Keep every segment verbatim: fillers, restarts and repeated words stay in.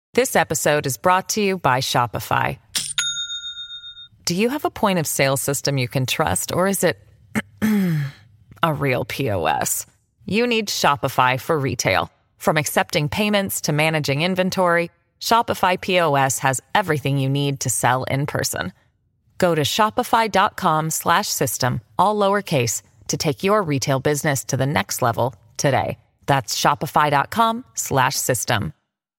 This episode is brought to you by Shopify. Do you have a point of sale system you can trust, or is it a real P O S? You need Shopify for retail. From accepting payments to managing inventory, Shopify P O S has everything you need to sell in person. Go to shopify.com slash system, all lowercase, to take your retail business to the next level today. That's shopify.com slash system.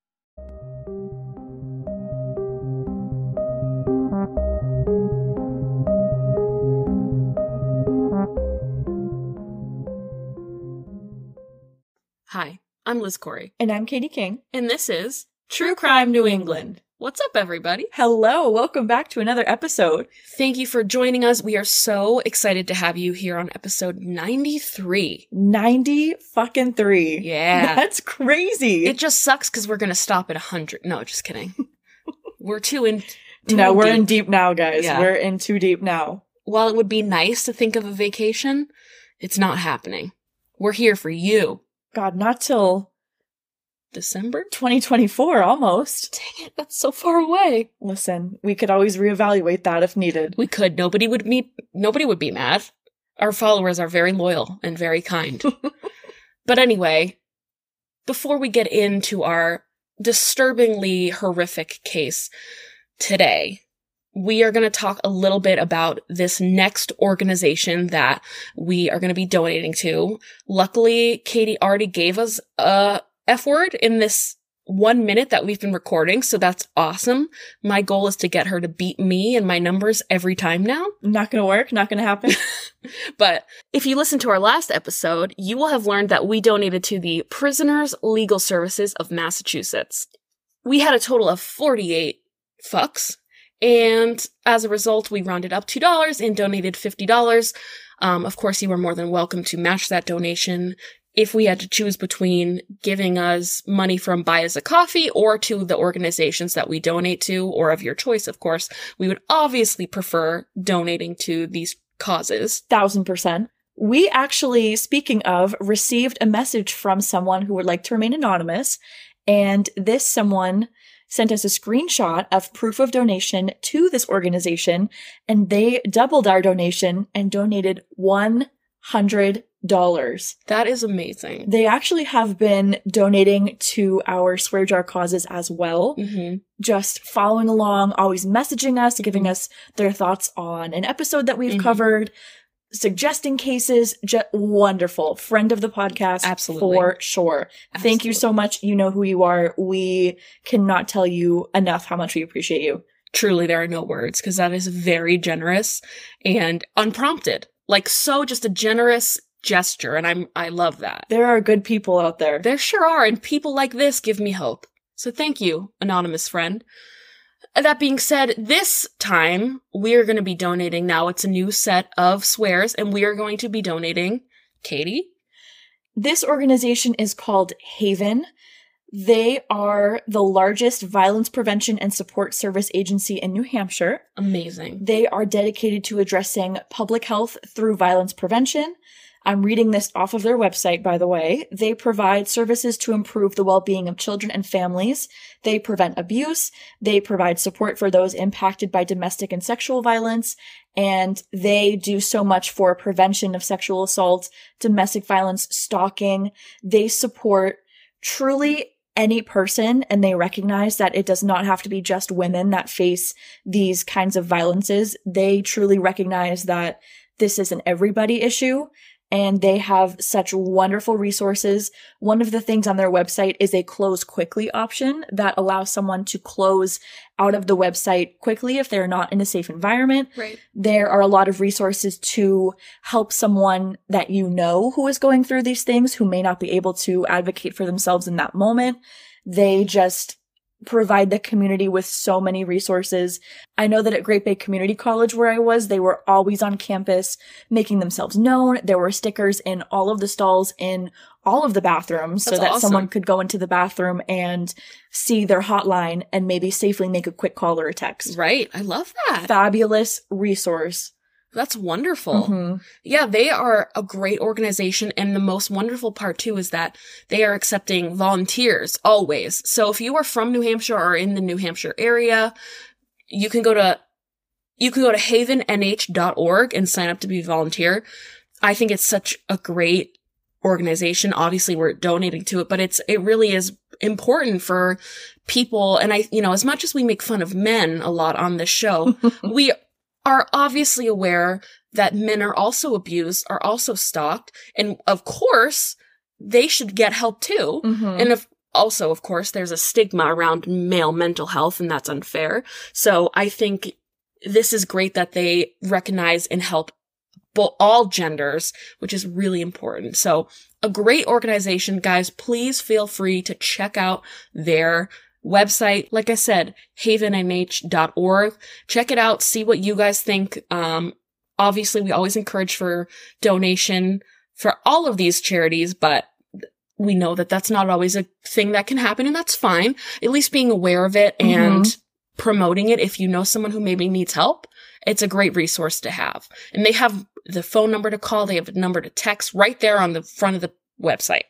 Hi, I'm Liz Corey. And I'm Katie King. And this is True Crime New England. What's up, everybody? Hello, welcome back to another episode. Thank you for joining us. We are so excited to have you here on episode ninety-three. ninety fucking three. Yeah. That's crazy. It just sucks because we're going to stop at one hundred. No, just kidding. We're too in too No, in we're deep. in deep now, guys. Yeah. We're in too deep now. While it would be nice to think of a vacation, it's not happening. We're here for you. God, not till December? twenty twenty-four, almost. Dang it, that's so far away. Listen, we could always reevaluate that if needed. We could. Nobody would be, nobody would be mad. Our followers are very loyal and very kind. But anyway, before we get into our disturbingly horrific case today, we are going to talk a little bit about this next organization that we are going to be donating to. Luckily, Katie already gave us a F word in this one minute that we've been recording, so that's awesome. My goal is to get her to beat me and my numbers every time now. Not gonna work, not gonna happen. But if you listen to our last episode, you will have learned that we donated to the Prisoners Legal Services of Massachusetts. We had a total of forty-eight fucks. And as a result, we rounded up two dollars and donated fifty dollars. Um, of course, you were more than welcome to match that donation if we had to choose between giving us money from Buy Us a Coffee or to the organizations that we donate to, or of your choice, of course. We would obviously prefer donating to these causes. Thousand percent. We actually, speaking of, received a message from someone who would like to remain anonymous. And this someone sent us a screenshot of proof of donation to this organization, and they doubled our donation and donated one hundred dollars. That is amazing. They actually have been donating to our Swear Jar causes as well. Mm-hmm. Just following along, always messaging us, giving us their thoughts on an episode that we've Mm-hmm. covered, suggesting cases. Just wonderful. Friend of the podcast. Absolutely. For sure. Absolutely. Thank you so much. You know who you are. We cannot tell you enough how much we appreciate you. Truly, there are no words, because that is very generous and unprompted. Like, so just a generous gesture, and I'm I love that. There are good people out there. There sure are, and people like this give me hope. So thank you, anonymous friend. That being said, this time we are going to be donating. Now it's a new set of swears, and we are going to be donating. Katie? This organization is called Haven. They are the largest violence prevention and support service agency in New Hampshire. Amazing. They are dedicated to addressing public health through violence prevention. I'm reading this off of their website, by the way. They provide services to improve the well-being of children and families. They prevent abuse. They provide support for those impacted by domestic and sexual violence. And they do so much for prevention of sexual assault, domestic violence, stalking. They support truly any person, and they recognize that it does not have to be just women that face these kinds of violences. They truly recognize that this is an everybody issue, and they have such wonderful resources. One of the things on their website is a close quickly option that allows someone to close out of the website quickly if they're not in a safe environment. Right. There are a lot of resources to help someone that you know who is going through these things, who may not be able to advocate for themselves in that moment. They just provide the community with so many resources. I know that at Great Bay Community College where I was, they were always on campus making themselves known. There were stickers in all of the stalls in all of the bathrooms so That's that awesome. someone could go into the bathroom and see their hotline and maybe safely make a quick call or a text. Right. I love that. Fabulous resource That's wonderful. Mm-hmm. Yeah, they are a great organization. And the most wonderful part, too, is that they are accepting volunteers always. So if you are from New Hampshire or in the New Hampshire area, you can go to you can go to haven n h dot org and sign up to be a volunteer. I think it's such a great organization. Obviously, we're donating to it, but it's it really is important for people. And I, you know, as much as we make fun of men a lot on this show, we are obviously aware that men are also abused, are also stalked. And of course, they should get help too. Mm-hmm. And if also, of course, there's a stigma around male mental health, and that's unfair. So I think this is great that they recognize and help bo- all genders, which is really important. So a great organization, guys. Please feel free to check out their website. Like I said, haven n h dot org. Check it out. See what you guys think. Um, obviously, we always encourage for donation for all of these charities, but we know that that's not always a thing that can happen, and that's fine. At least being aware of it and mm-hmm. promoting it. If you know someone who maybe needs help, it's a great resource to have. And they have the phone number to call. They have a number to text right there on the front of the website.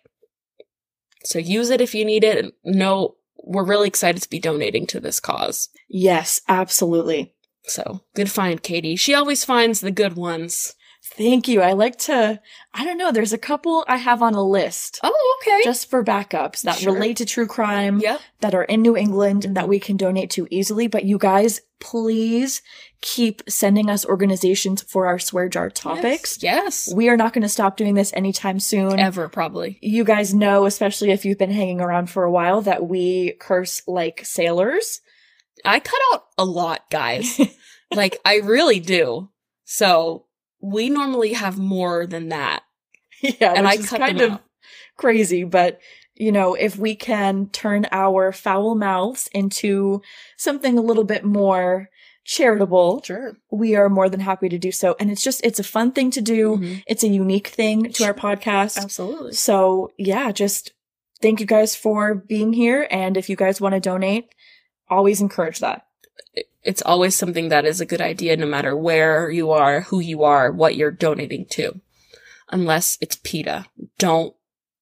So use it if you need it. No, we're really excited to be donating to this cause. Yes, absolutely. So good find, Katie. She always finds the good ones. Thank you. I like to, I don't know, there's a couple I have on a list. Oh, okay. Just for backups that Sure. relate to true crime, Yep. that are in New England and that we can donate to easily. But you guys, please keep sending us organizations for our swear jar topics. Yes. yes. We are not going to stop doing this anytime soon. Ever, probably. You guys know, especially if you've been hanging around for a while, that we curse like sailors. I cut out a lot, guys. Like, I really do. So we normally have more than that. Yeah, and which I is cut kind them of out. Crazy, but you know, if we can turn our foul mouths into something a little bit more charitable, Sure. we are more than happy to do so. And it's just, it's a fun thing to do. Mm-hmm. It's a unique thing to our podcast. Absolutely. So yeah, just thank you guys for being here. And if you guys want to donate, always encourage that. It's always something that is a good idea, no matter where you are, who you are, what you're donating to. Unless it's PETA. Don't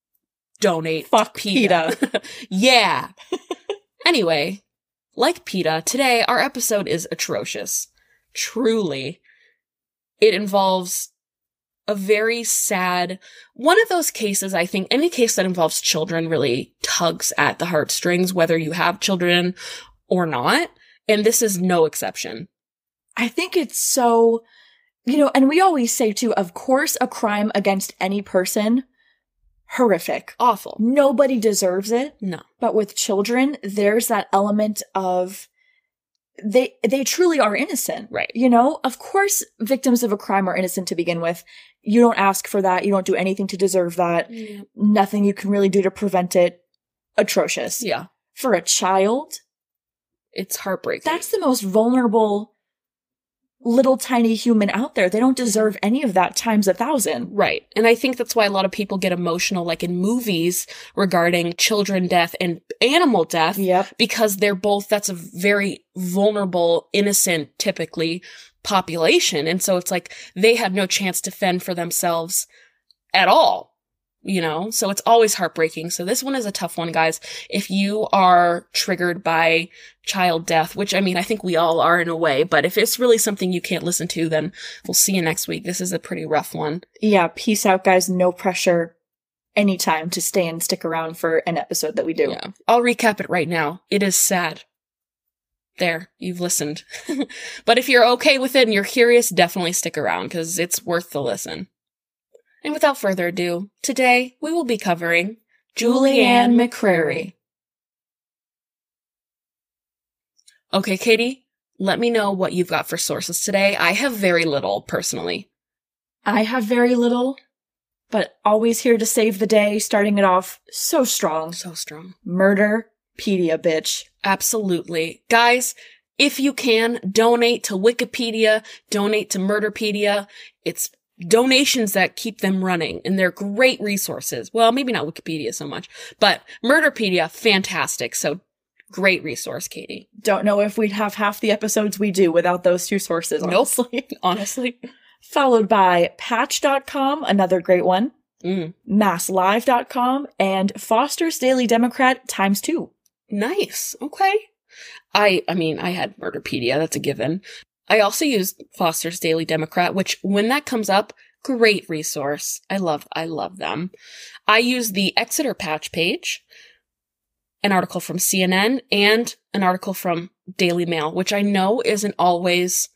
donate Fuck to PETA. PETA. Yeah. Anyway, like PETA, today our episode is atrocious. Truly. It involves a very sad, one of those cases, I think, any case that involves children really tugs at the heartstrings, whether you have children or not. And this is no exception. I think it's so, you know, and we always say too, of course, a crime against any person, horrific. Awful. Nobody deserves it. No. But with children, there's that element of they they truly are innocent. Right. You know, of course, victims of a crime are innocent to begin with. You don't ask for that. You don't do anything to deserve that. Yeah. Nothing you can really do to prevent it. Atrocious. Yeah. For a child, It's heartbreaking. that's the most vulnerable little tiny human out there. They don't deserve any of that times a thousand. Right. And I think that's why a lot of people get emotional, like in movies regarding children death and animal death. Yep. Because they're both, that's a very vulnerable, innocent, typically, population. And so it's like they have no chance to fend for themselves at all. You know, so it's always heartbreaking. So this one is a tough one, guys. If you are triggered by child death, which I mean, I think we all are in a way, but if it's really something you can't listen to, then we'll see you next week. This is a pretty rough one. Yeah. Peace out, guys. No pressure anytime to stay and stick around for an episode that we do. Yeah. I'll recap it right now. It is sad. There, you've listened. But if you're okay with it and you're curious, definitely stick around because it's worth the listen. And without further ado, today we will be covering Julianne McCrary. Okay, Katie, let me know what you've got for sources today. I have very little, personally. I have very little, but always here to save the day, starting it off so strong. So strong. Murderpedia, bitch. Absolutely. Guys, if you can, donate to Wikipedia, donate to Murderpedia. It's donations that keep them running, and they're great resources. Well, maybe not Wikipedia so much, but Murderpedia, fantastic. So great resource, Katie. Don't know if we'd have half the episodes we do without those two sources, honestly. Nope. Honestly. followed by patch dot com, another great one, Mm. mass live dot com, and Foster's Daily Democrat times two. Nice. Okay. I, I mean, I had Murderpedia. That's a given. I also used Foster's Daily Democrat, which when that comes up, great resource. I love, I love them. I use the Exeter Patch page, an article from C N N, and an article from Daily Mail, which I know isn't always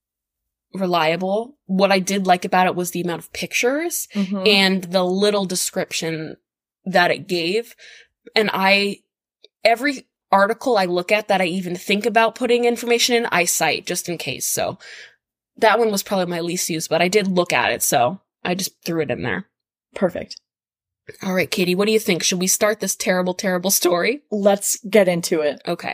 reliable. What I did like about it was the amount of pictures Mm-hmm. and the little description that it gave. And I, every article I look at that I even think about putting information in, I cite just in case. So that one was probably my least used, but I did look at it. So I just threw it in there. Perfect. All right, Katie, what do you think? Should we start this terrible, terrible story? Let's get into it. Okay.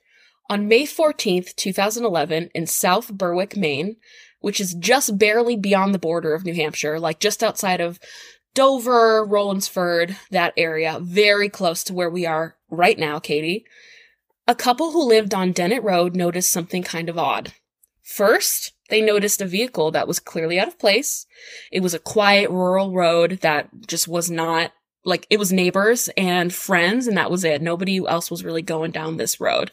On May fourteenth, twenty eleven, in South Berwick, Maine, which is just barely beyond the border of New Hampshire, like just outside of Dover, Rollinsford, that area, very close to where we are right now, Katie, a couple who lived on Dennett Road noticed something kind of odd. First, they noticed a vehicle that was clearly out of place. It was a quiet rural road that just was not, like, it was neighbors and friends, and that was it. Nobody else was really going down this road.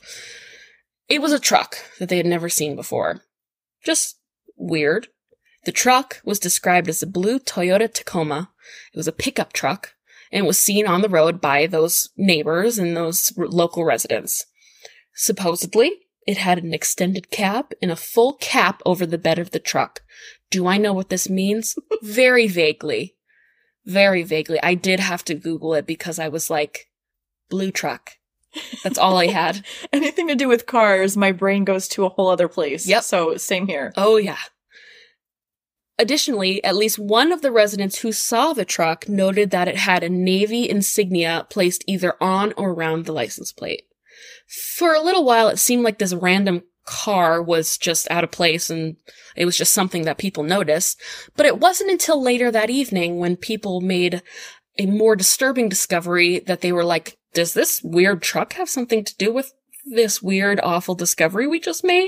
It was a truck that they had never seen before. Just weird. The truck was described as a blue Toyota Tacoma. It was a pickup truck, and was seen on the road by those neighbors and those r- local residents. Supposedly, it had an extended cab and a full cap over the bed of the truck. Do I know what this means? Very vaguely. Very vaguely. I did have to Google it because I was like, blue truck. That's all I had. Anything to do with cars, my brain goes to a whole other place. Yep. So same here. Oh, yeah. Additionally, at least one of the residents who saw the truck noted that it had a Navy insignia placed either on or around the license plate. For a little while, it seemed like this random car was just out of place and it was just something that people noticed. But it wasn't until later that evening when people made a more disturbing discovery that they were like, does this weird truck have something to do with this weird, awful discovery we just made?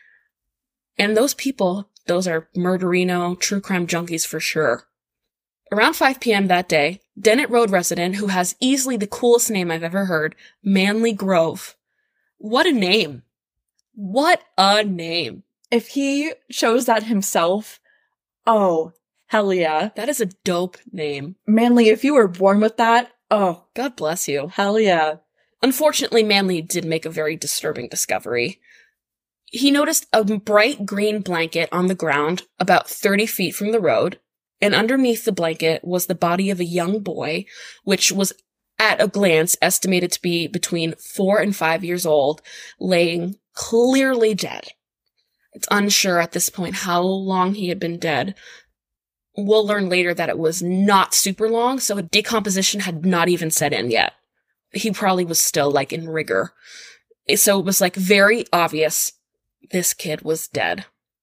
And those people, those are murderino, true crime junkies for sure. Around five p.m. that day, Dennett Road resident, who has easily the coolest name I've ever heard, Manley Grove. What a name. What a name. If he chose that himself, oh, hell yeah. That is a dope name. Manly, if you were born with that, oh, God bless you. hell yeah. Unfortunately, Manley did make a very disturbing discovery. He noticed a bright green blanket on the ground about thirty feet from the road, and underneath the blanket was the body of a young boy, which was at a glance estimated to be between four and five years old, laying clearly dead. It's unsure at this point how long he had been dead. We'll learn later that it was not super long, so decomposition had not even set in yet. He probably was still, like, in rigor. So it was, like, very obvious this kid was dead.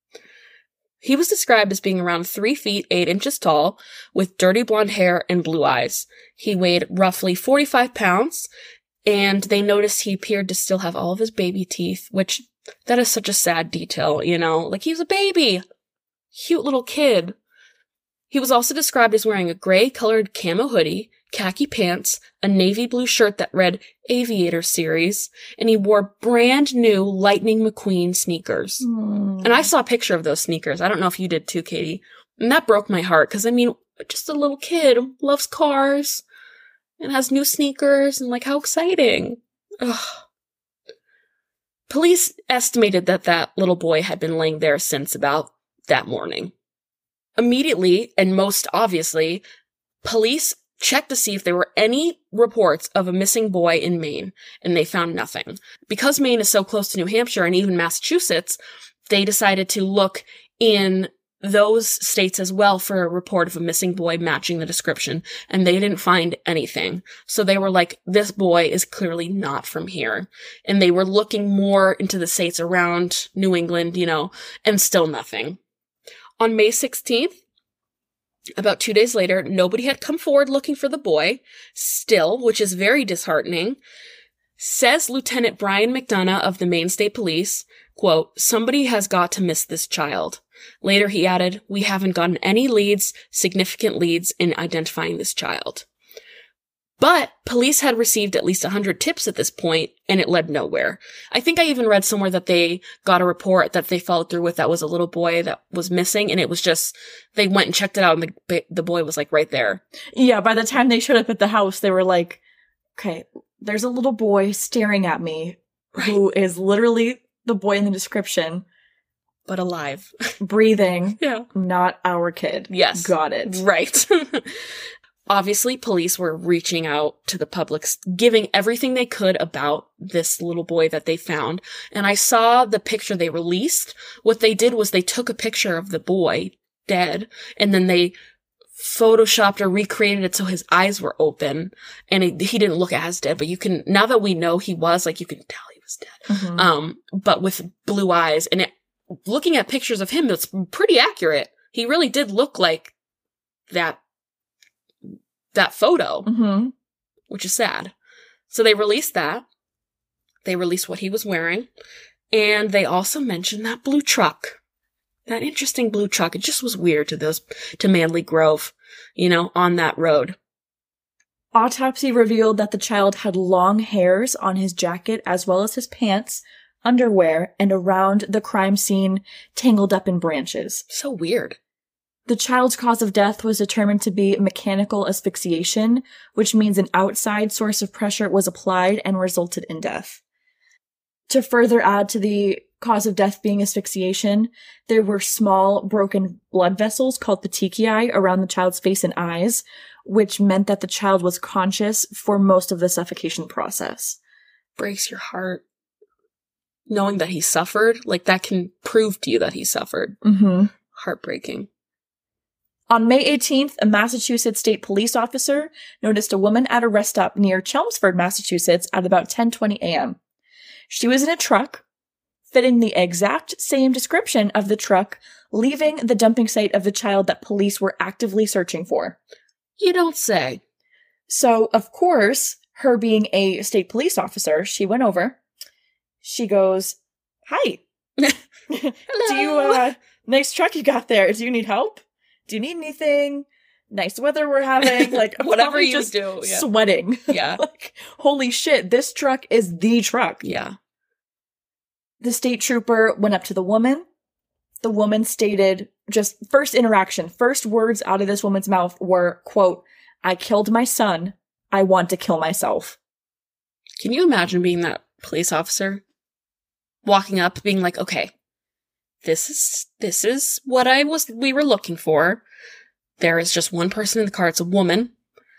He was described as being around three feet, eight inches tall, with dirty blonde hair and blue eyes. He weighed roughly forty-five pounds, and they noticed he appeared to still have all of his baby teeth, which, that is such a sad detail, you know? Like, he was a baby! Cute little kid. He was also described as wearing a gray-colored camo hoodie, khaki pants, a navy blue shirt that read Aviator Series, and he wore brand new Lightning McQueen sneakers. Mm. And I saw a picture of those sneakers. I don't know if you did too, Katie. And that broke my heart, because, I mean, just a little kid loves cars and has new sneakers, and, like, how exciting. Ugh. Police estimated that that little boy had been laying there since about that morning. Immediately, and most obviously, police checked to see if there were any reports of a missing boy in Maine, and they found nothing. Because Maine is so close to New Hampshire and even Massachusetts, they decided to look in those states as well for a report of a missing boy matching the description, and they didn't find anything. So they were like, this boy is clearly not from here. And they were looking more into the states around New England, you know, and still nothing. On May sixteenth, about two days later, nobody had come forward looking for the boy, still, which is very disheartening. Says Lieutenant Brian McDonough of the Maine State Police, quote, somebody has got to miss this child. Later, he added, "We haven't gotten any leads, significant leads in identifying this child." But police had received at least one hundred tips at this point, and it led nowhere. I think I even read somewhere that they got a report that they followed through with that was a little boy that was missing, and it was just, they went and checked it out, and the, the boy was, like, right there. Yeah, by the time they showed up at the house, they were like, okay, there's a little boy staring at me Right. who is literally the boy in the description. But alive. Breathing. Yeah. Not our kid. Yes. Got it. Right. Obviously, police were reaching out to the public, giving everything they could about this little boy that they found. And I saw the picture they released. What they did was they took a picture of the boy dead, and then they photoshopped or recreated it so his eyes were open, and it, he didn't look as dead. But you can, now that we know he was, like, you can tell he was dead. Mhm. Um, but with blue eyes, and it, looking at pictures of him, it's pretty accurate. He really did look like that. that photo, Mm-hmm. which is sad. So they released that. They released what he was wearing. And they also mentioned that blue truck. That interesting blue truck. It just was weird to those, to Manley Grove, you know, on that road. Autopsy revealed that the child had long hairs on his jacket as well as his pants, underwear, and around the crime scene tangled up in branches. So weird. The child's cause of death was determined to be mechanical asphyxiation, which means an outside source of pressure was applied and resulted in death. To further add to the cause of death being asphyxiation, there were small broken blood vessels called petechiae around the child's face and eyes, which meant that the child was conscious for most of the suffocation process. Breaks your heart. Knowing that he suffered, like, that can prove to you that he suffered. Mm-hmm. Heartbreaking. On May eighteenth, a Massachusetts state police officer noticed a woman at a rest stop near Chelmsford, Massachusetts at about ten twenty a.m. She was in a truck, fitting the exact same description of the truck leaving the dumping site of the child that police were actively searching for. You don't say. So, of course, her being a state police officer, she went over. She goes, "Hi. Hello. Do you, uh, nice truck you got there. Do you need help? Do you need anything? Nice weather we're having." Like, Whatever probably you just do. Yeah. sweating. Yeah. Like, holy shit, this truck is the truck. Yeah. The state trooper went up to the woman. The woman stated, just first interaction, first words out of this woman's mouth were, quote, "I killed my son. I want to kill myself." Can you imagine being that police officer? Walking up, being like, okay, this is, this is what I was, we were looking for. There is just one person in the car. It's a woman.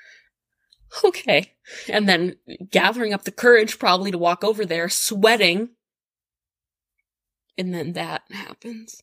Okay. And then gathering up the courage probably to walk over there, sweating. And then that happens.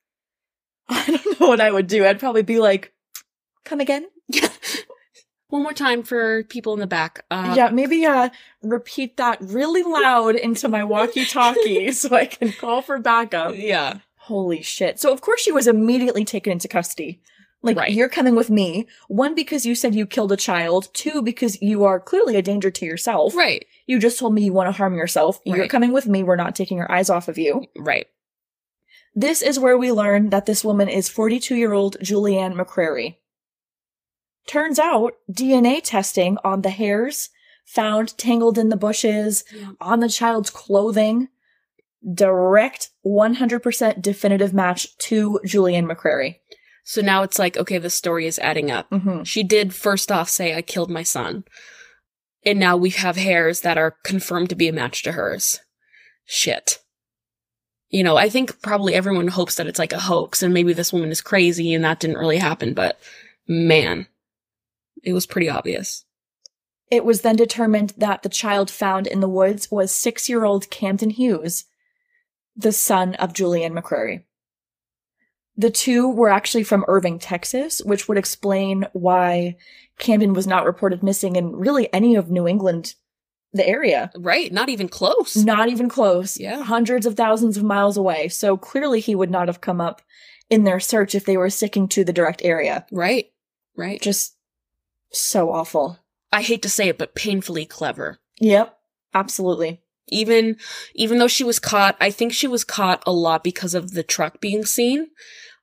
I don't know what I would do. I'd probably be like, "Come again?" One more time for people in the back. Uh, Yeah, maybe uh, repeat that really loud into my walkie-talkie so I can call for backup. Yeah. Holy shit. So, of course, she was immediately taken into custody. Like, Right. You're coming with me. One, because you said you killed a child. Two, because you are clearly a danger to yourself. Right. You just told me you want to harm yourself. You're Right. coming with me. We're not taking our eyes off of you. Right. This is where we learn that this woman is forty-two-year-old Julianne McCrary. Turns out, D N A testing on the hairs found tangled in the bushes, Yeah. on the child's clothing, direct one hundred percent definitive match to Julianne McCrary. So now it's like, okay, the story is adding up. Mm-hmm. She did first off say, I killed my son. And now we have hairs that are confirmed to be a match to hers. Shit. You know, I think probably everyone hopes that it's like a hoax and maybe this woman is crazy and that didn't really happen, but man, it was pretty obvious. It was then determined that the child found in the woods was six-year-old Camden Hughes, the son of Julianne McCrary. The two were actually from Irving, Texas, which would explain why Camden was not reported missing in really any of New England, the area. Right. Not even close. Not even close. Yeah. Hundreds of thousands of miles away. So clearly he would not have come up in their search if they were sticking to the direct area. Right. Right. Just so awful. I hate to say it, but painfully clever. Yep. Absolutely. Even, even though she was caught, I think she was caught a lot because of the truck being seen.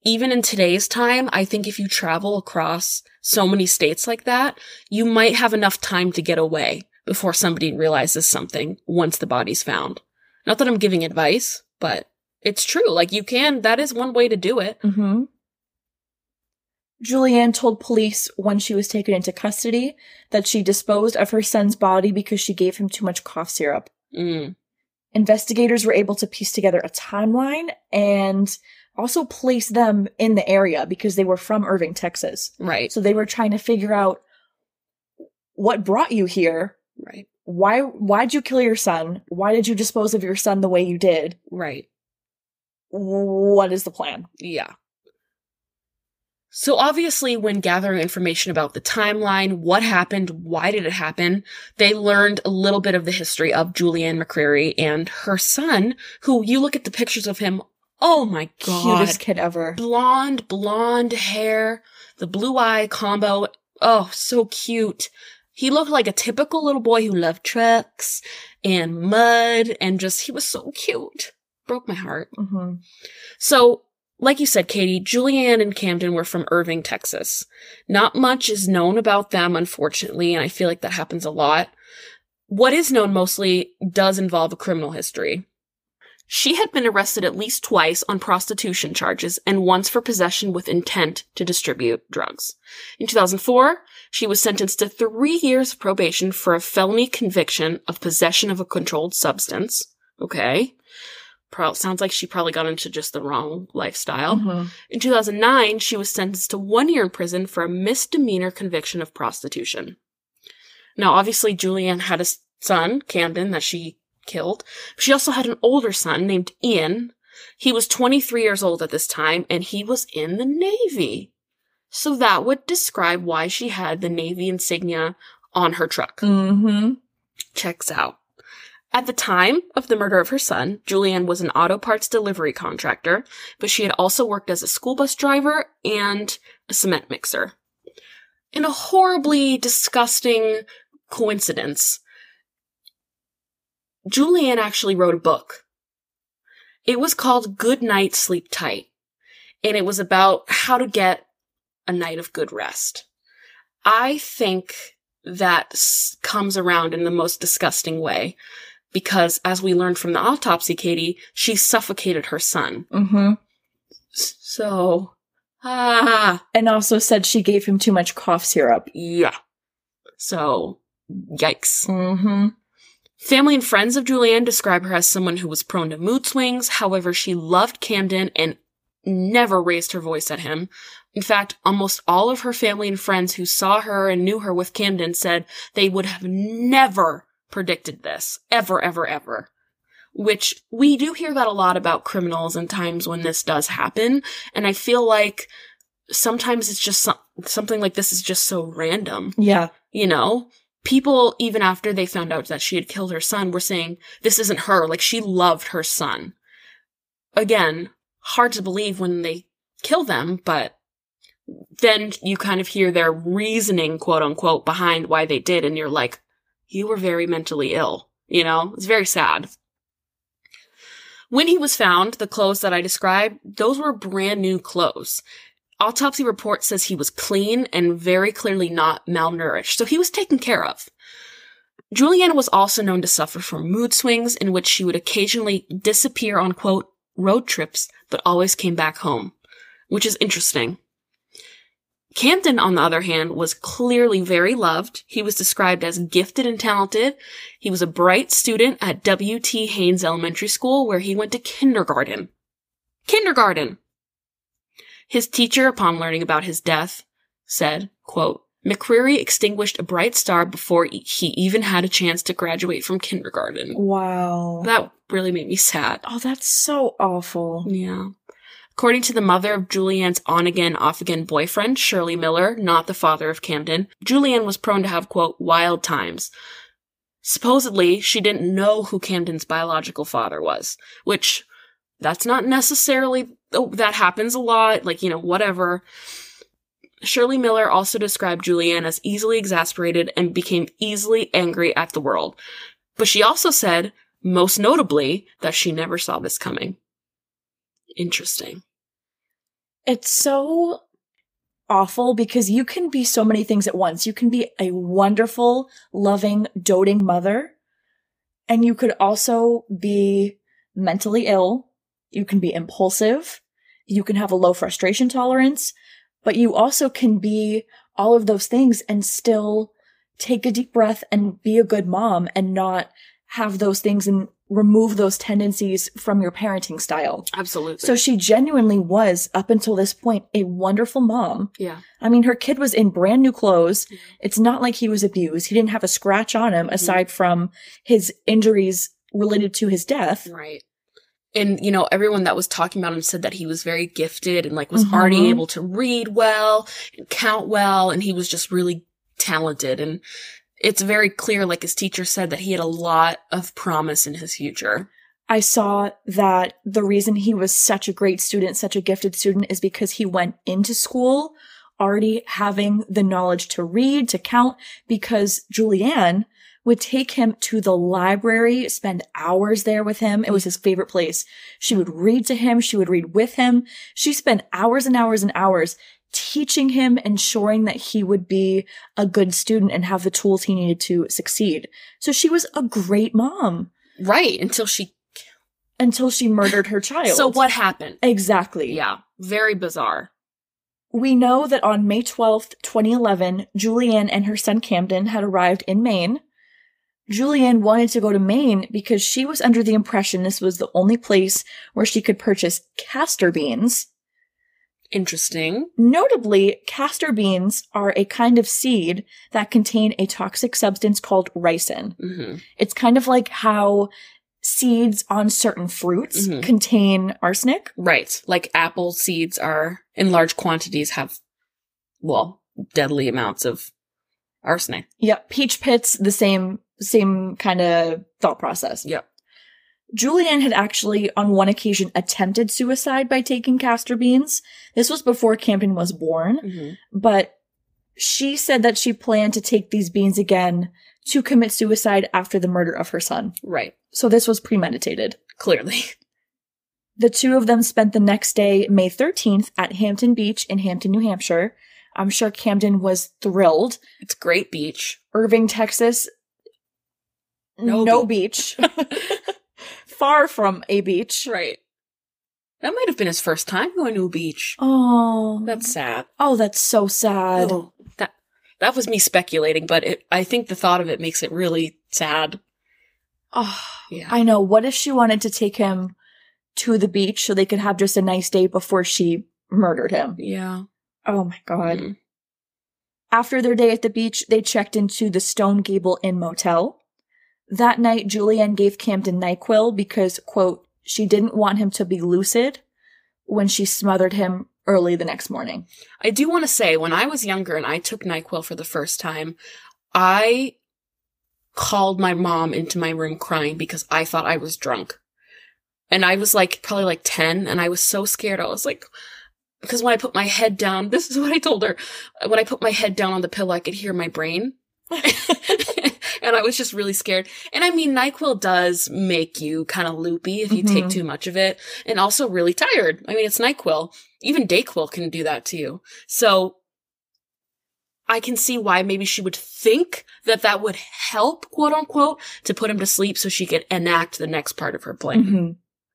even in today's time, I think if you travel across so many states like that, you might have enough time to get away before somebody realizes something once the body's found. Not that I'm giving advice, but it's true. Like, you can, that is one way to do it. Mm-hmm. Julianne told police when she was taken into custody that she disposed of her son's body because she gave him too much cough syrup. Mm. Investigators were able to piece together a timeline and also place them in the area because they were from Irving, Texas. Right. So they were trying to figure out what brought you here. Right. Why, why'd you kill your son? Why did you dispose of your son the way you did? Right. What is the plan? Yeah. So obviously, when gathering information about the timeline, what happened, why did it happen, they learned a little bit of the history of Julianne McCreary and her son, who, you look at the pictures of him, oh my god. Cutest kid ever. Blonde, blonde hair, the blue eye combo, oh, so cute. He looked like a typical little boy who loved trucks and mud, and just, he was so cute. Broke my heart. Mm-hmm. So, like you said, Katie, Julianne and Camden were from Irving, Texas. Not much is known about them, unfortunately, and I feel like that happens a lot. What is known mostly does involve a criminal history. She had been arrested at least twice on prostitution charges and once for possession with intent to distribute drugs. In two thousand four, she was sentenced to three years of probation for a felony conviction of possession of a controlled substance. Okay. Pro- sounds like she probably got into just the wrong lifestyle. Mm-hmm. In two thousand nine, she was sentenced to one year in prison for a misdemeanor conviction of prostitution. Now, obviously, Julianne had a son, Camden, that she killed. She also had an older son named Ian. He was twenty-three years old at this time, and he was in the Navy. So that would describe why she had the Navy insignia on her truck. Mm-hmm. Checks out. At the time of the murder of her son, Julianne was an auto parts delivery contractor, but she had also worked as a school bus driver and a cement mixer. In a horribly disgusting coincidence, Julianne actually wrote a book. It was called Good Night, Sleep Tight, and it was about how to get a night of good rest. I think that s- comes around in the most disgusting way. Because, as we learned from the autopsy, Katie, she suffocated her son. Mm-hmm. So, ah. And also said she gave him too much cough syrup. Yeah. So, yikes. Mm-hmm. Family and friends of Julianne describe her as someone who was prone to mood swings. However, she loved Camden and never raised her voice at him. In fact, almost all of her family and friends who saw her and knew her with Camden said they would have never predicted this. Ever, ever, ever. Which, we do hear that a lot about criminals and times when this does happen, and I feel like sometimes it's just some- something like this is just so random. Yeah. You know? People, even after they found out that she had killed her son, were saying, this isn't her, like, she loved her son. Again, hard to believe when they kill them, but then you kind of hear their reasoning, quote unquote, behind why they did, and you're like, you were very mentally ill. You know? It's very sad. When he was found, the clothes that I described, those were brand new clothes. Autopsy report says he was clean and very clearly not malnourished, so he was taken care of. Julianne was also known to suffer from mood swings in which she would occasionally disappear on, quote, road trips, but always came back home, which is interesting. Camden, on the other hand, was clearly very loved. He was described as gifted and talented. He was a bright student at W T Haynes Elementary School, where he went to kindergarten. Kindergarten! His teacher, upon learning about his death, said, quote, McCreary extinguished a bright star before he even had a chance to graduate from kindergarten. Wow. That really made me sad. Oh, that's so awful. Yeah. According to the mother of Julianne's on-again, off-again boyfriend, Shirley Miller, not the father of Camden, Julianne was prone to have, quote, wild times. Supposedly, she didn't know who Camden's biological father was, which, that's not necessarily, oh, that happens a lot, like, you know, whatever. Shirley Miller also described Julianne as easily exasperated and became easily angry at the world. But she also said, most notably, that she never saw this coming. Interesting. It's so awful because you can be so many things at once. You can be a wonderful, loving, doting mother, and you could also be mentally ill. You can be impulsive. You can have a low frustration tolerance, but you also can be all of those things and still take a deep breath and be a good mom and not have those things and remove those tendencies from your parenting style. Absolutely. So she genuinely was, up until this point, a wonderful mom. Yeah. I mean, her kid was in brand new clothes. Mm-hmm. It's not like he was abused. He didn't have a scratch on him aside mm-hmm. from his injuries related to his death. Right. And, you know, everyone that was talking about him said that he was very gifted and, like, was Mhm. already able to read well and count well, and he was just really talented. And it's very clear, like his teacher said, that he had a lot of promise in his future. I saw that the reason he was such a great student, such a gifted student, is because he went into school already having the knowledge to read, to count, because Julianne would take him to the library, spend hours there with him. It was his favorite place. She would read to him. She would read with him. She spent hours and hours and hours teaching him, ensuring that he would be a good student and have the tools he needed to succeed. So she was a great mom. Right, until she... Until she murdered her child. So what happened? Exactly. Yeah, very bizarre. We know that on May twelfth, twenty eleven, Julianne and her son Camden had arrived in Maine. Julianne wanted to go to Maine because she was under the impression this was the only place where she could purchase castor beans. Interesting. Notably, castor beans are a kind of seed that contain a toxic substance called ricin. Mm-hmm. It's kind of like how seeds on certain fruits mm-hmm. contain arsenic. Right. Like apple seeds are, in large quantities, have, well, deadly amounts of arsenic. Yep. Peach pits, the same, same kind of thought process. Yep. Julianne had actually, on one occasion, attempted suicide by taking castor beans. This was before Camden was born, mm-hmm. but she said that she planned to take these beans again to commit suicide after the murder of her son. Right. So this was premeditated. Clearly. The two of them spent the next day, May thirteenth, at Hampton Beach in Hampton, New Hampshire. I'm sure Camden was thrilled. It's a great beach. Irving, Texas, no, no be- beach. Far from a beach. Right. That might have been his first time going to a beach. Oh. That's sad. Oh, that's so sad. Oh, that that was me speculating, but it, I think the thought of it makes it really sad. Oh, yeah. I know. What if she wanted to take him to the beach so they could have just a nice day before she murdered him? Yeah. Oh my God. Mm. After their day at the beach, they checked into the Stone Gable Inn Motel. That night, Julianne gave Camden NyQuil because, quote, she didn't want him to be lucid when she smothered him early the next morning. I do want to say, when I was younger and I took NyQuil for the first time, I called my mom into my room crying because I thought I was drunk. And I was like, probably like ten, and I was so scared. I was like, because when I put my head down, this is what I told her. When I put my head down on the pillow, I could hear my brain. And I was just really scared. And I mean, NyQuil does make you kind of loopy if you mm-hmm. take too much of it, and also really tired. I mean, it's NyQuil. Even DayQuil can do that to you. So I can see why maybe she would think that that would help, quote unquote, to put him to sleep so she could enact the next part of her plan. Mm-hmm.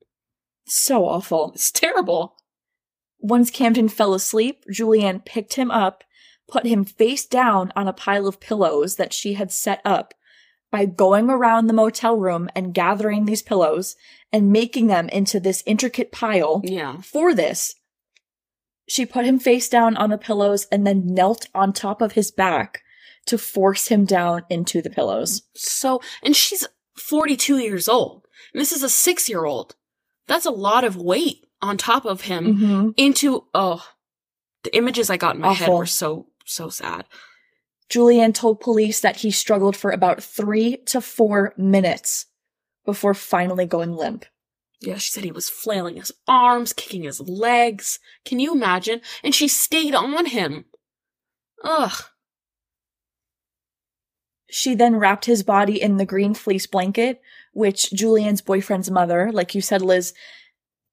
So awful. It's terrible. Once Camden fell asleep, Julianne picked him up, put him face down on a pile of pillows that she had set up by going around the motel room and gathering these pillows and making them into this intricate pile. Yeah. For this, she put him face down on the pillows and then knelt on top of his back to force him down into the pillows. So, and she's forty-two years old. And this is a six-year-old. That's a lot of weight on top of him Mm-hmm. into, oh, the images I got in my Awful. head were so, so sad. Julianne told police that he struggled for about three to four minutes before finally going limp. Yeah, she said he was flailing his arms, kicking his legs. Can you imagine? And she stayed on him. Ugh. She then wrapped his body in the green fleece blanket, which Julianne's boyfriend's mother, like you said, Liz,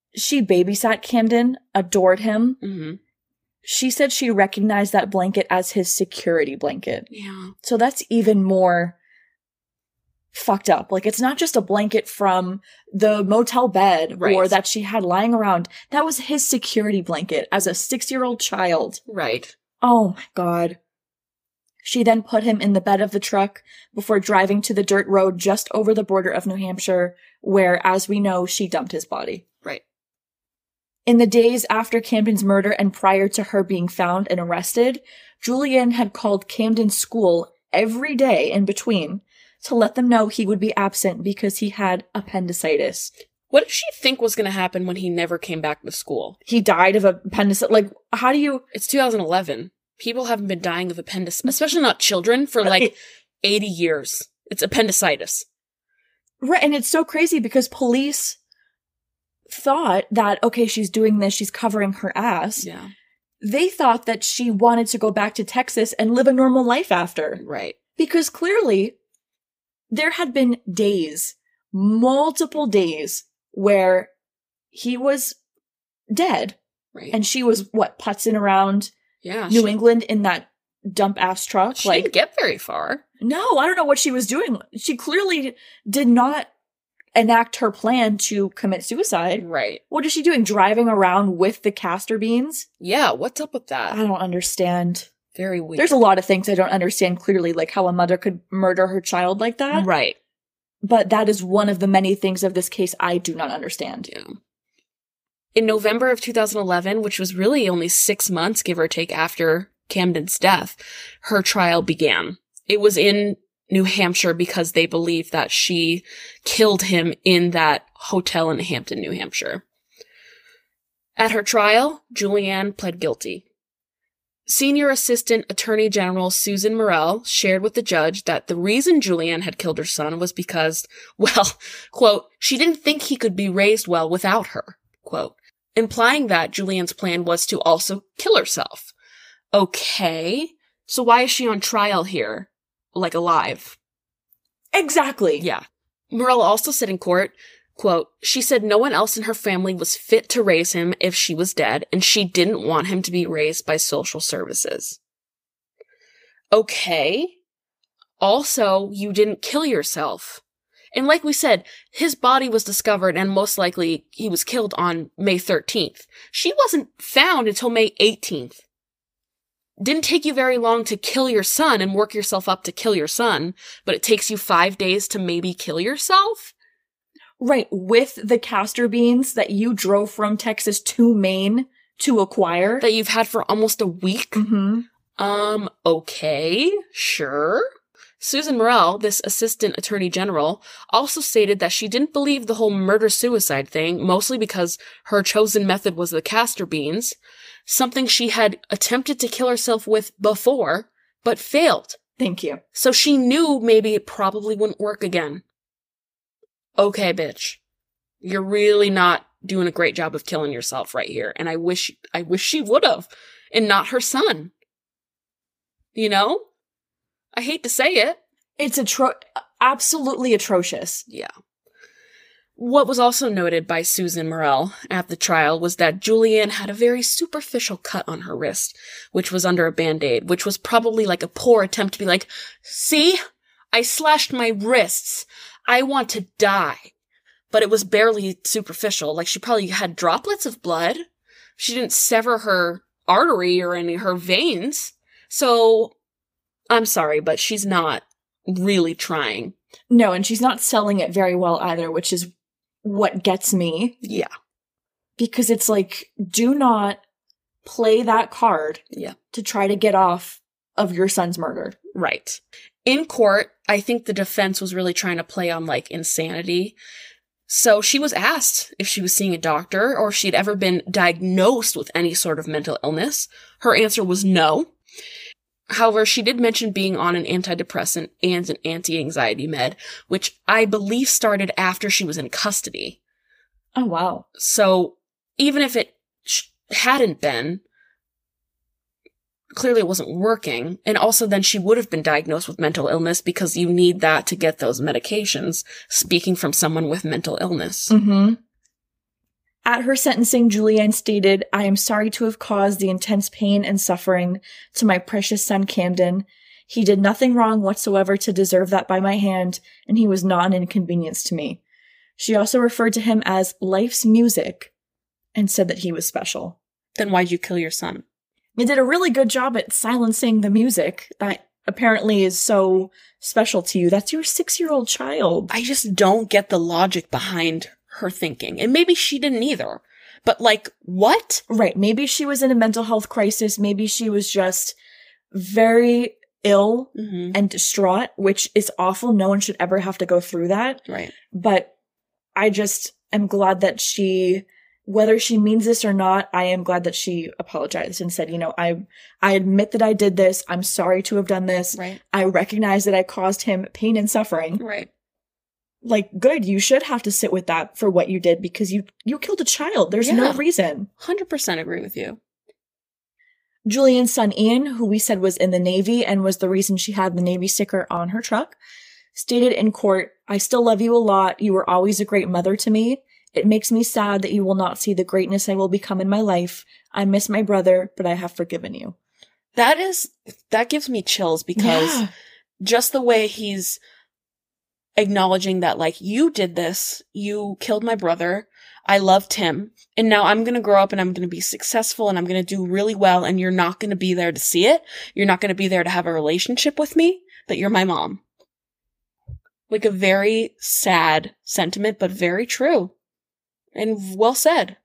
She babysat Camden, adored him. Mm-hmm. She said she recognized that blanket as his security blanket. Yeah. So that's even more fucked up. Like, it's not just a blanket from the motel bed Right. or that she had lying around. That was his security blanket as a six-year-old child. Right. Oh my God. She then put him in the bed of the truck before driving to the dirt road just over the border of New Hampshire, where, as we know, she dumped his body. Right. In the days after Camden's murder and prior to her being found and arrested, Julianne had called Camden's school every day in between to let them know he would be absent because he had appendicitis. What did she think was going to happen when he never came back to school? He died of appendicitis. Like, how do you... It's two thousand eleven. People haven't been dying of appendicitis, especially not children, for like eighty years. It's appendicitis. Right, and it's so crazy because police thought that, okay, she's doing this, she's covering her ass. Yeah. They thought that she wanted to go back to Texas and live a normal life after. Right. Because clearly, there had been days, multiple days, where he was dead. Right. And she was, what, putzing around yeah, New she, England in that dump-ass truck? She like, didn't get very far. No, I don't know what she was doing. She clearly did not enact her plan to commit suicide. Right. What is she doing? Driving around with the castor beans? Yeah, what's up with I that? don't understand. Very weird. There's a lot of things I don't understand clearly, like how a mother could murder her child like that. Right. But that is one of the many things of this case I do not understand. Yeah. In November of two thousand eleven, which was really only six months, give or take, after Camden's death, her trial began. It was in New Hampshire because they believed that she killed him in that hotel in Hampton, New Hampshire. At her trial, Julianne pled guilty. Senior Assistant Attorney General Susan Morrell shared with the judge that the reason Julianne had killed her son was because, well, quote, she didn't think he could be raised well without her, quote, implying that Julianne's plan was to also kill herself. Okay, so why is she on trial here? Like alive? Exactly. Yeah. Morrell also said in court, quote, she said no one else in her family was fit to raise him if she was dead, and she didn't want him to be raised by social services. Okay. Also, you didn't kill yourself. And like we said, his body was discovered and most likely he was killed on May thirteenth. She wasn't found until May eighteenth. Didn't take you very long to kill your son and work yourself up to kill your son, but it takes you five days to maybe kill yourself? Right, with the castor beans that you drove from Texas to Maine to acquire. That you've had for almost a week? Mm-hmm. Um, okay, sure. Susan Morrell, this assistant attorney general, also stated that she didn't believe the whole murder-suicide thing, mostly because her chosen method was the castor beans, something she had attempted to kill herself with before, but failed. Thank you. So she knew maybe it probably wouldn't work again. Okay, bitch. You're really not doing a great job of killing yourself right here, and I wish I wish she would have, and not her son. You know? I hate to say it. It's atro- absolutely atrocious. Yeah. What was also noted by Susan Morrell at the trial was that Julianne had a very superficial cut on her wrist, which was under a Band-Aid, which was probably like a poor attempt to be like, see? I slashed my wrists. I want to die. But it was barely superficial. Like, she probably had droplets of blood. She didn't sever her artery or any of her veins. So, I'm sorry, but she's not really trying. No, and she's not selling it very well either, which is what gets me. Yeah. Because it's like, do not play that card Yeah. to try to get off of your son's murder. Right. In court, I think the defense was really trying to play on, like, insanity. So she was asked if she was seeing a doctor or if she'd ever been diagnosed with any sort of mental illness. Her answer was no. However, she did mention being on an antidepressant and an anti-anxiety med, which I believe started after she was in custody. Oh, wow. So even if it sh- hadn't been, clearly it wasn't working. And also then she would have been diagnosed with mental illness because you need that to get those medications, speaking from someone with mental illness. Mm-hmm. At her sentencing, Julianne stated, "I am sorry to have caused the intense pain and suffering to my precious son Camden. He did nothing wrong whatsoever to deserve that by my hand, and he was not an inconvenience to me." She also referred to him as life's music and said that he was special. Then why'd you kill your son? You did a really good job at silencing the music that apparently is so special to you. That's your six-year-old child. I just don't get the logic behind her thinking. And maybe she didn't either. But like, what? Right. Maybe she was in a mental health crisis. Maybe she was just very ill Mm-hmm. and distraught, which is awful. No one should ever have to go through that. Right. But I just am glad that she, whether she means this or not, I am glad that she apologized and said, you know, I I admit that I did this. I'm sorry to have done this. Right. I recognize that I caused him pain and suffering. Right. Like, good. You should have to sit with that for what you did because you, you killed a child. There's no Yeah. reason. one hundred percent agree with you. Julian's son Ian, who we said was in the Navy and was the reason she had the Navy sticker on her truck, stated in court, "I still love you a lot. You were always a great mother to me. It makes me sad that you will not see the greatness I will become in my life. I miss my brother, but I have forgiven you." That is, that gives me chills because Yeah. just the way he's acknowledging that, like, you did this, you killed my brother, I loved him, and now I'm going to grow up and I'm going to be successful and I'm going to do really well, and you're not going to be there to see it. You're not going to be there to have a relationship with me, but you're my mom. Like a very sad sentiment, but very true. And well said.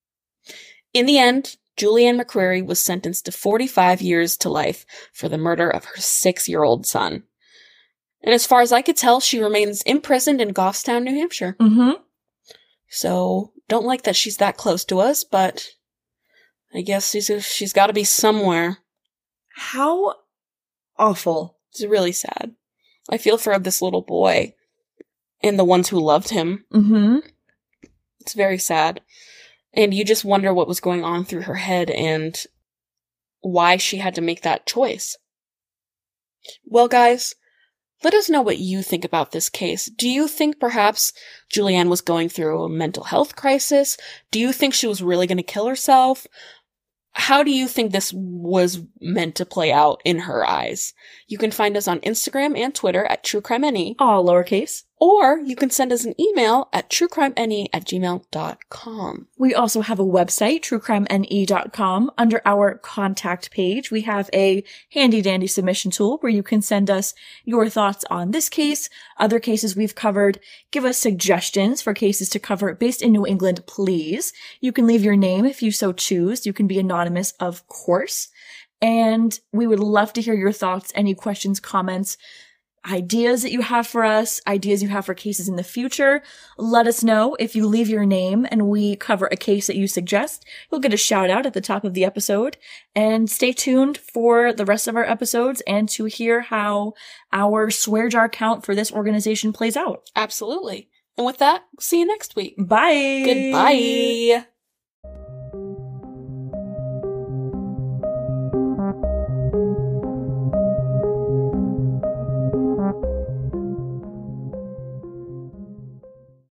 In the end, Julianne McCreary was sentenced to forty-five years to life for the murder of her six-year-old son. And as far as I could tell, she remains imprisoned in Goffstown, New Hampshire. Mm-hmm. So, don't like that she's that close to us, but I guess she's, she's got to be somewhere. How awful. It's really sad. I feel for this little boy and the ones who loved him. Mm-hmm. It's very sad. And you just wonder what was going on through her head and why she had to make that choice. Well, guys, let us know what you think about this case. Do you think perhaps Julianne was going through a mental health crisis? Do you think she was really going to kill herself? How do you think this was meant to play out in her eyes? You can find us on Instagram and Twitter at TrueCrimeNE. All lowercase. Or you can send us an email at truecrimene at gmail dot com. We also have a website, true crime N E dot com. Under our contact page, we have a handy dandy submission tool where you can send us your thoughts on this case, other cases we've covered, give us suggestions for cases to cover based in New England, please. You can leave your name if you so choose. You can be anonymous, of course. And we would love to hear your thoughts, any questions, comments, ideas that you have for us, ideas you have for cases in the future. Let us know. If you leave your name and we cover a case that you suggest, you'll get a shout out at the top of the episode. And stay tuned for the rest of our episodes and to hear how our swear jar count for this organization plays out. Absolutely. And with that, see you next week. Bye. Goodbye.